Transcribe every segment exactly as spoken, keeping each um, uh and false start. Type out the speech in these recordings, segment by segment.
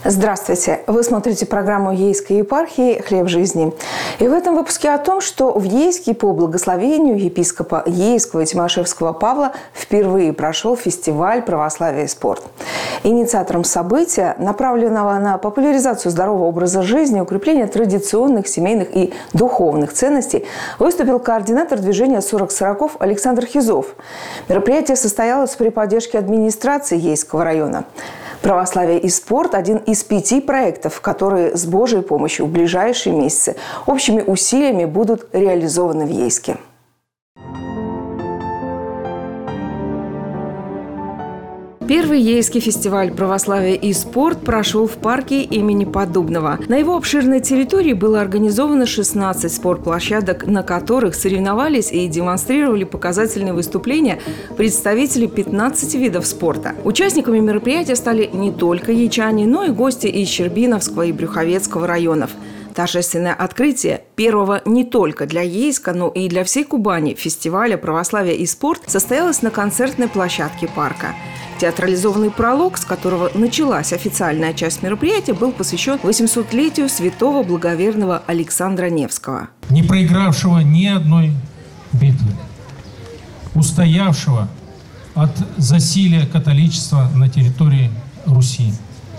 Здравствуйте! Вы смотрите программу Ейской епархии «Хлеб жизни». И в этом выпуске о том, что в Ейске по благословению епископа Ейского и Тимошевского Павла впервые прошел фестиваль «Православие и спорт». Инициатором события, направленного на популяризацию здорового образа жизни, укрепление традиционных семейных и духовных ценностей, выступил координатор движения «сорок сороков» Александр Хизов. Мероприятие состоялось при поддержке администрации Ейского района. «Православие и спорт» – один из пяти проектов, которые с Божьей помощью в ближайшие месяцы общими усилиями будут реализованы в Ейске. Первый Ейский фестиваль «Православие и спорт» прошел в парке имени Поддубного. На его обширной территории было организовано шестнадцать спортплощадок, на которых соревновались и демонстрировали показательные выступления представители пятнадцати видов спорта. Участниками мероприятия стали не только ячане, но и гости из Щербиновского и Брюховецкого районов. Торжественное открытие первого не только для Ейска, но и для всей Кубани фестиваля «Православие и спорт» состоялось на концертной площадке парка. Театрализованный пролог, с которого началась официальная часть мероприятия, был посвящен восьмисотлетию святого благоверного Александра Невского. Не проигравшего ни одной битвы, устоявшего от засилия католичества на территории Руси.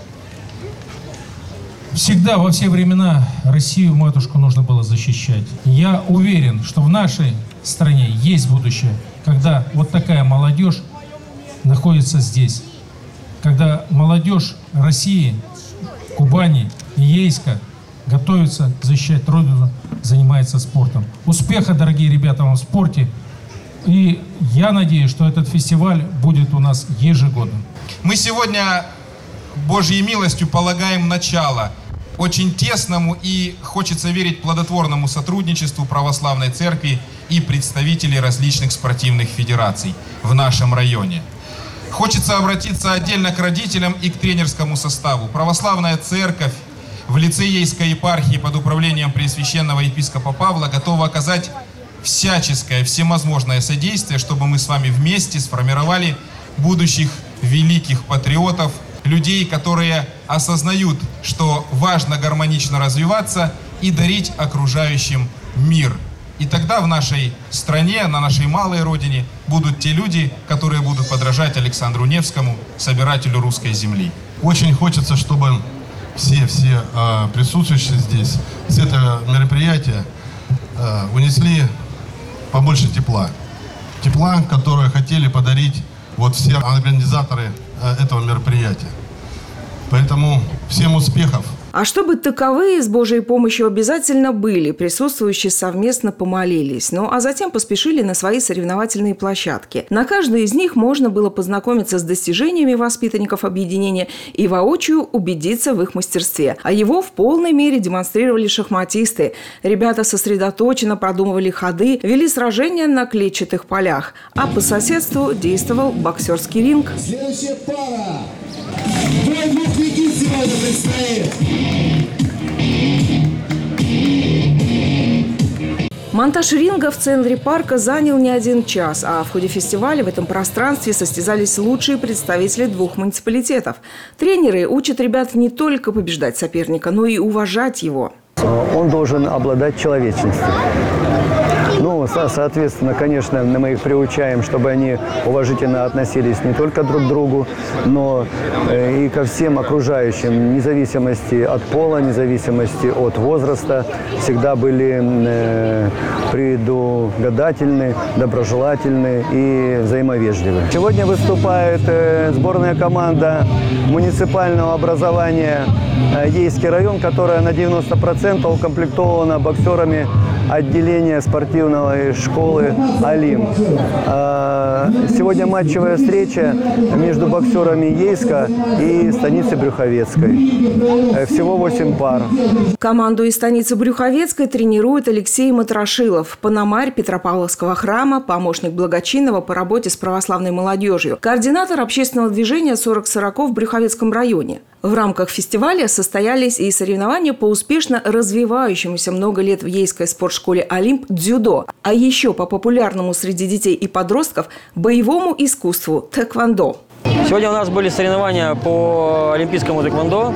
Всегда, во все времена, Россию, матушку, нужно было защищать. Я уверен, что в нашей стране есть будущее, когда вот такая молодежь находится здесь. Когда молодежь России, Кубани и Ейска готовится защищать Родину, занимается спортом. Успеха, дорогие ребята, вам в спорте. И я надеюсь, что этот фестиваль будет у нас ежегодно. Мы сегодня Божьей милостью полагаем начало очень тесному и, хочется верить, плодотворному сотрудничеству православной церкви и представителей различных спортивных федераций в нашем районе. Хочется обратиться отдельно к родителям и к тренерскому составу. Православная церковь в лице Ейской епархии под управлением Преосвященного епископа Павла готова оказать всяческое, всевозможное содействие, чтобы мы с вами вместе сформировали будущих великих патриотов, людей, которые осознают, что важно гармонично развиваться и дарить окружающим мир. И тогда в нашей стране, на нашей малой родине будут те люди, которые будут подражать Александру Невскому, собирателю русской земли. Очень хочется, чтобы все, все э, присутствующие здесь с этого мероприятия э, унесли побольше тепла. Тепла, которое хотели подарить вот все организаторы э, этого мероприятия. Поэтому всем успехов! А чтобы таковые с Божьей помощью обязательно были, присутствующие совместно помолились, ну а затем поспешили на свои соревновательные площадки. На каждой из них можно было познакомиться с достижениями воспитанников объединения и воочию убедиться в их мастерстве. А его в полной мере демонстрировали шахматисты. Ребята сосредоточенно продумывали ходы, вели сражения на клетчатых полях. А по соседству действовал боксерский ринг. Следующая пара. Бой двух Никит сегодня предстоит. Монтаж ринга в центре парка занял не один час, а в ходе фестиваля в этом пространстве состязались лучшие представители двух муниципалитетов. Тренеры учат ребят не только побеждать соперника, но и уважать его. Он должен обладать человечностью. Ну, соответственно, конечно, мы их приучаем, чтобы они уважительно относились не только друг к другу, но и ко всем окружающим, вне зависимости от пола, вне зависимости от возраста, всегда были э, предугадательны, доброжелательны и взаимовежливы. Сегодня выступает э, сборная команда муниципального образования э, Ейский район, которая на девяносто процентов укомплектована боксерами отделения спортивной школы «Олимп». Сегодня матчевая встреча между боксерами Ейска и станицы Брюховецкой. Всего восемь пар. Команду из станицы Брюховецкой тренирует Алексей Матрошилов, пономарь Петропавловского храма, помощник благочинного по работе с православной молодежью, координатор общественного движения «сорок сороков» в Брюховецком районе. В рамках фестиваля состоялись и соревнования по успешно развивающемуся много лет в Ейской спортшколе «Олимп» дзюдо, а еще по популярному среди детей и подростков боевому искусству тэквондо. Сегодня у нас были соревнования по олимпийскому тэквондо.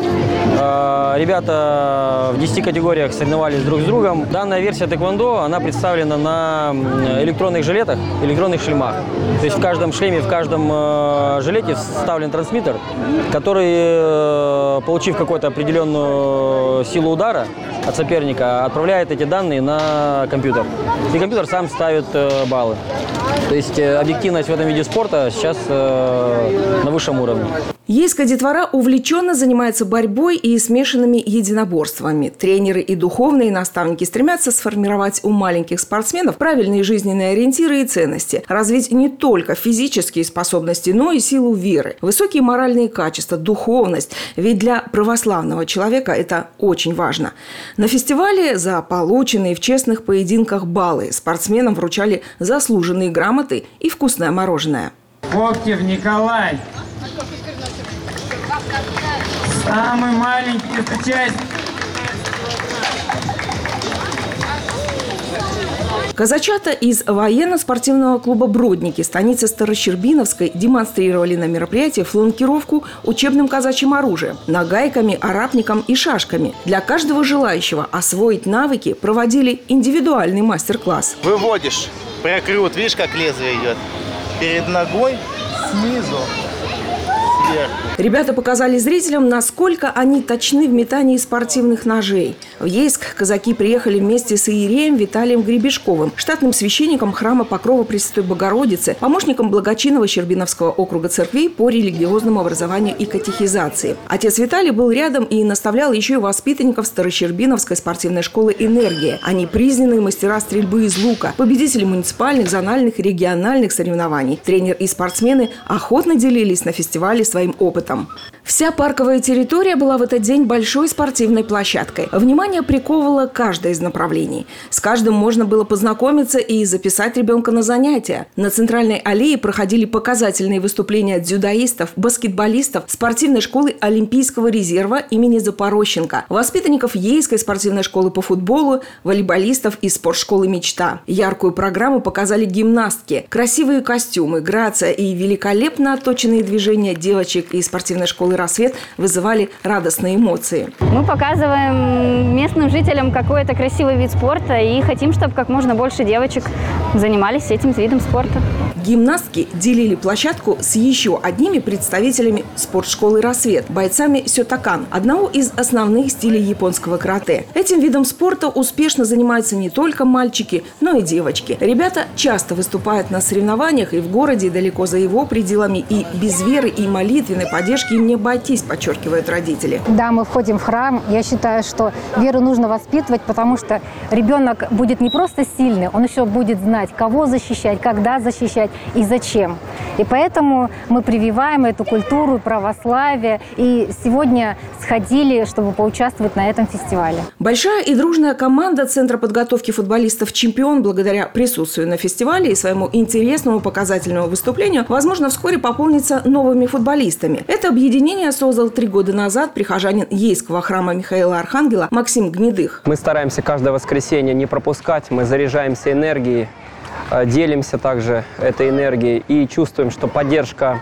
Ребята в десяти категориях соревновались друг с другом. Данная версия тэквондо, она представлена на электронных жилетах, электронных шлемах. То есть в каждом шлеме, в каждом жилете вставлен трансмиттер, который, получив какую-то определенную силу удара от соперника, отправляет эти данные на компьютер. И компьютер сам ставит баллы. То есть объективность в этом виде спорта сейчас на высшем уровне. Ейская детвора увлеченно занимается борьбой и смешанными единоборствами. Тренеры и духовные наставники стремятся сформировать у маленьких спортсменов правильные жизненные ориентиры и ценности, развить не только физические способности, но и силу веры, высокие моральные качества, духовность. Ведь для православного человека это очень важно. На фестивале за полученные в честных поединках баллы спортсменам вручали заслуженные грамоты и вкусное мороженое. Коптев Николай. Самый маленький участник. Казачата из военно-спортивного клуба «Бродники» станицы Старощербиновской демонстрировали на мероприятии фланкировку учебным казачьим оружием, нагайками, арапником и шашками. Для каждого желающего освоить навыки проводили индивидуальный мастер-класс. Выводишь, прокрут, видишь, как лезвие идет, перед ногой, снизу. Ребята показали зрителям, насколько они точны в метании спортивных ножей. В Ейск казаки приехали вместе с иереем Виталием Гребешковым, штатным священником храма Покрова Пресвятой Богородицы, помощником благочинного Щербиновского округа церквей по религиозному образованию и катехизации. Отец Виталий был рядом и наставлял еще и воспитанников Старощербиновской спортивной школы «Энергия». Они признанные мастера стрельбы из лука, победители муниципальных, зональных и региональных соревнований. Тренер и спортсмены охотно делились на фестивале своим опытом. Вся парковая территория была в этот день большой спортивной площадкой. Внимание приковывало каждое из направлений. С каждым можно было познакомиться и записать ребенка на занятия. На центральной аллее проходили показательные выступления дзюдоистов, баскетболистов спортивной школы Олимпийского резерва имени Запорощенко, воспитанников Ейской спортивной школы по футболу, волейболистов из спортшколы «Мечта». Яркую программу показали гимнастки. Красивые костюмы, грация и великолепно отточенные движения девочек из спортивной школы «Рассвет» вызывали радостные эмоции. Мы показываем местным жителям какой-то красивый вид спорта и хотим, чтобы как можно больше девочек занимались этим видом спорта. Гимнастки делили площадку с еще одними представителями спортшколы «Рассвет» – бойцами сётокан, одного из основных стилей японского карате. Этим видом спорта успешно занимаются не только мальчики, но и девочки. Ребята часто выступают на соревнованиях и в городе, и далеко за его пределами, и без веры и молитвенной поддержки им не обойтись, подчеркивают родители. Да, мы входим в храм. Я считаю, что веру нужно воспитывать, потому что ребенок будет не просто сильный, он еще будет знать, кого защищать, когда защищать и зачем. И поэтому мы прививаем эту культуру православия. И сегодня сходили, чтобы поучаствовать на этом фестивале. Большая и дружная команда Центра подготовки футболистов «Чемпион» благодаря присутствию на фестивале и своему интересному показательному выступлению, возможно, вскоре пополнится новыми футболистами. Это объединение создал три года назад прихожанин Ейского храма Михаила Архангела Максим Гнедых. Мы стараемся каждое воскресенье не пропускать, мы заряжаемся энергией, делимся также этой энергией и чувствуем, что поддержка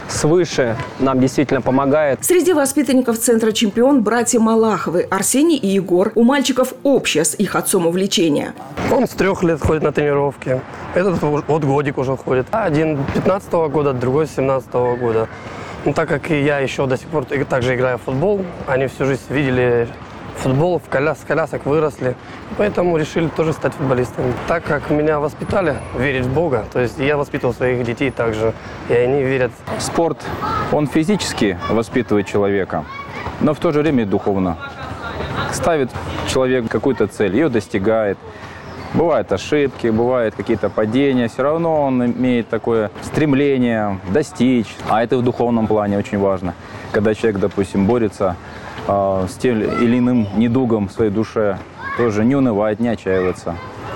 свыше нам действительно помогает. Среди воспитанников Центра «Чемпион» братья Малаховы Арсений и Егор. У мальчиков общее с их отцом увлечение. Он с трех лет ходит на тренировки. Этот вот годик уже ходит. Один пятнадцатого года, другой семнадцатого года. Но так как и я еще до сих пор также играю в футбол, они всю жизнь видели футбол, в коляс, с колясок выросли, поэтому решили тоже стать футболистами. Так как меня воспитали верить в Бога, то есть я воспитывал своих детей также, и они верят. Спорт, он физически воспитывает человека, но в то же время и духовно. Ставит человек какую-то цель, ее достигает. Бывают ошибки, бывают какие-то падения, все равно он имеет такое стремление достичь. А это в духовном плане очень важно. Когда человек, допустим, борется э, с тем или иным недугом в своей душе, тоже не унывает, не отчаивается.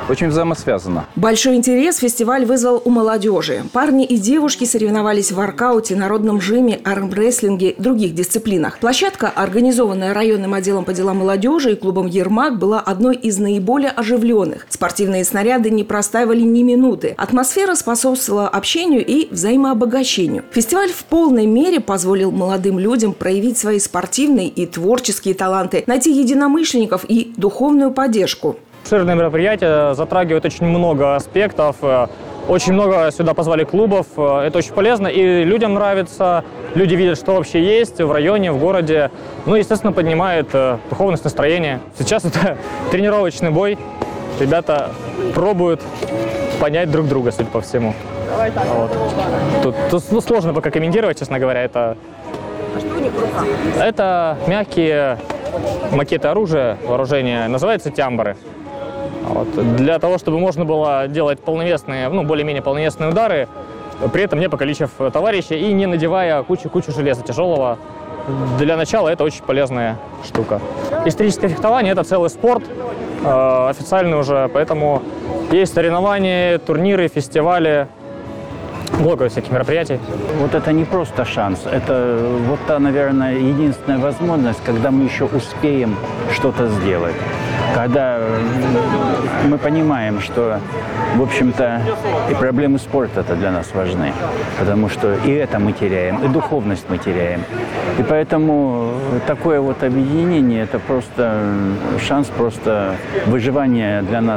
очень взаимосвязано. Большой интерес фестиваль вызвал у молодежи. Парни и девушки соревновались в воркауте, народном жиме, армрестлинге и других дисциплинах. Площадка, организованная районным отделом по делам молодежи и клубом «Ермак», была одной из наиболее оживленных. Спортивные снаряды не простаивали ни минуты. Атмосфера способствовала общению и взаимообогащению. Фестиваль в полной мере позволил молодым людям проявить свои спортивные и творческие таланты, найти единомышленников и духовную поддержку. Обширное мероприятие затрагивает очень много аспектов. Очень много сюда позвали клубов. Это очень полезно, и людям нравится. Люди видят, что вообще есть в районе, в городе. Ну, естественно, поднимает духовность, настроение. Сейчас это тренировочный бой. Ребята пробуют понять друг друга, судя по всему. Вот. Тут, тут ну, сложно пока комментировать, честно говоря. Это, а что у них в руках? Это мягкие макеты оружия, вооружения. Называются тямбры. Вот. Для того, чтобы можно было делать полновесные, ну, более-менее полновесные удары, при этом не покалечив товарища и не надевая кучу-кучу железа тяжелого. Для начала это очень полезная штука. Историческое фехтование – это целый спорт, э, официальный уже, поэтому есть соревнования, турниры, фестивали, много всяких мероприятий. Вот это не просто шанс, это вот та, наверное, единственная возможность, когда мы еще успеем что-то сделать. Когда мы понимаем, что, в общем-то, и проблемы спорта это для нас важны, потому что и это мы теряем, и духовность мы теряем. И поэтому такое вот объединение – это просто шанс просто выживания для нас,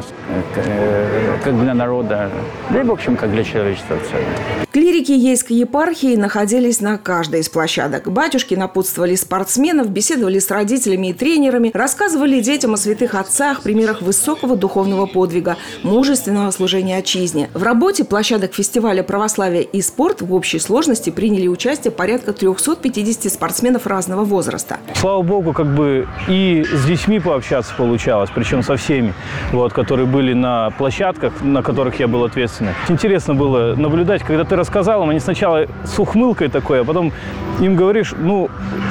как для народа, да и, в общем, как для человечества в целом. Клирики Ейской епархии находились на каждой из площадок. Батюшки напутствовали спортсменов, беседовали с родителями и тренерами, рассказывали детям о святых отцах, примерах высокого духовного подвига, мужественного служения отчизне. В работе площадок фестиваля «Православие и спорт» в общей сложности приняли участие порядка трёхсот пятидесяти спортсменов разного возраста. Слава Богу, как бы и с детьми пообщаться получалось, причем со всеми, вот, которые были на площадках, на которых я был ответственный. Интересно было наблюдать, когда ты рассказал им, они сначала с ухмылкой такой, а потом им говоришь, ну,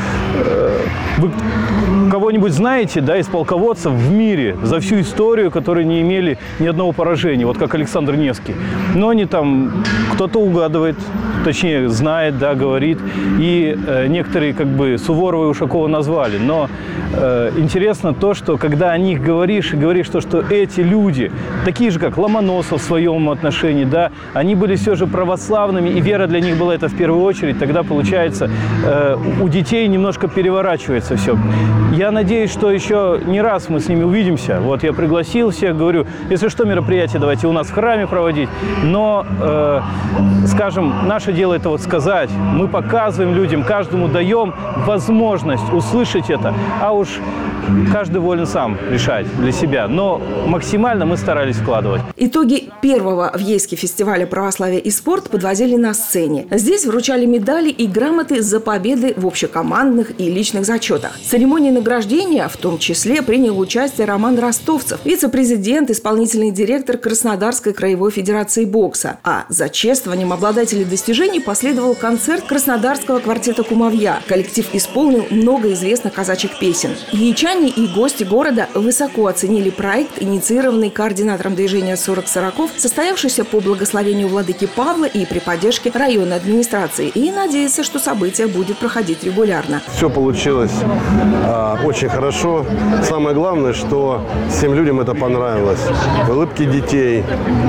э, вы кого-нибудь знаете, да, из полководцев в мире за всю историю, которые не имели ни одного поражения, вот как Александр Невский. Но они там, кто-то угадывает, точнее знает, да, говорит, и э, некоторые как бы Суворова и Ушакова назвали. Но э, интересно то, что когда о них говоришь и говоришь, то, что эти люди, такие же, как Ломоносов в своем отношении, да, они были все же православными, и вера для них была это в первую очередь, тогда, получается, э, у детей немножко переворачивается все. Я надеюсь, что еще не раз мы с ними увидимся. Вот я пригласил всех, говорю, если что, мероприятие давайте у нас в храме проводить. Но, э, скажем, наше дело это вот сказать. Мы показываем людям, каждому даем возможность услышать это, а уж каждый волен сам решать для себя. Но максимально мы старались вкладывать. Итоги первого в Ейске фестиваля «Православие и спорт» подводили на сцене. Здесь вручали медали и грамоты за победы в общекомандных и личных зачетах. В церемонии награждения в том числе принял участие Роман Ростовцев, вице-президент, исполнительный директор Краснодарской краевой федерации бокса. А за чествованием обладателей достижений последовал концерт краснодарского квартета «Кумовья». Коллектив исполнил много известных казачьих песен. Яичане и гости города высоко оценили проект, инициированный координатором движения сорок сороков, состоявшийся по благословению владыки Павла и при поддержке районной администрации, и надеется, что событие будет проходить регулярно. Все получилось э, очень хорошо. Самое главное, что всем людям это понравилось. Улыбки детей,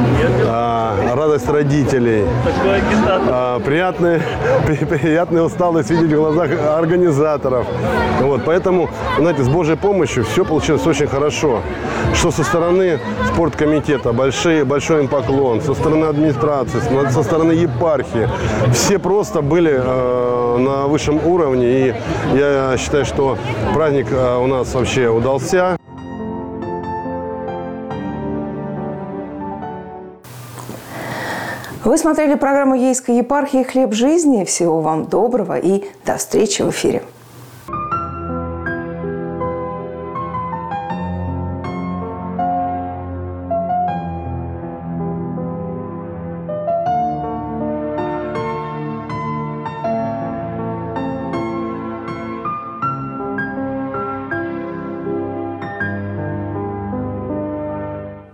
э, радость родителей, э, приятные, приятные усталость видеть в глазах организаторов. Вот, поэтому, знаете, с Божьей помощью все получилось очень хорошо. Что со стороны спорткомитета, большой, большой им поклон, со стороны администрации, со стороны епархии. Все просто были э, на высшем уровне, и я считаю, что праздник э, у нас вообще удался. Вы смотрели программу Ейской епархии «Хлеб жизни». Всего вам доброго и до встречи в эфире.